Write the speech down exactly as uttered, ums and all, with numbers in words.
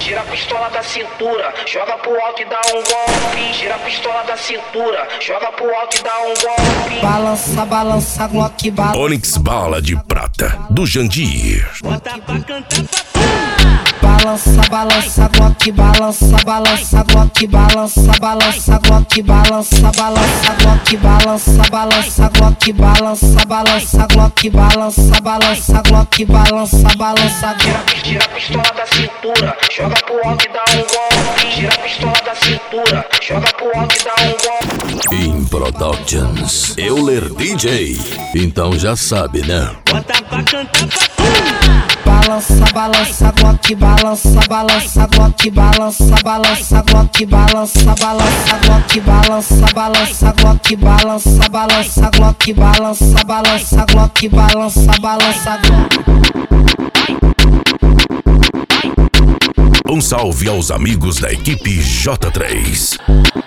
Tira a pistola da cintura, joga pro alto e dá um golpe. Tira a pistola da cintura, joga pro alto e dá um golpe. Balança, balança, Glock, balança. Onyx Bala de Prata, do Jandir. Bota pra cantar pra Balança, balança, Glock, balança, balança, Glock, balança, balança, Glock, balança, balança, Glock, balança, balança, Glock, balança, balança, Glock, balança, balança, Glock, balança, balança. Tira a pistola da cintura, joga pro alto e dá um golpe. Tira a pistola da cintura, joga pro alto e dá um golpe. In Productions, Euler D J. Então já sabe, né? Bota pra cantar pra Balança, balança, Glock, balança, balança, Glock, balança, balança, Glock, balança, balança, Glock, balança, balança, Glock, balança, balança, Glock, balança, balança, Glock, balança, balança. Um salve aos amigos da equipe J três.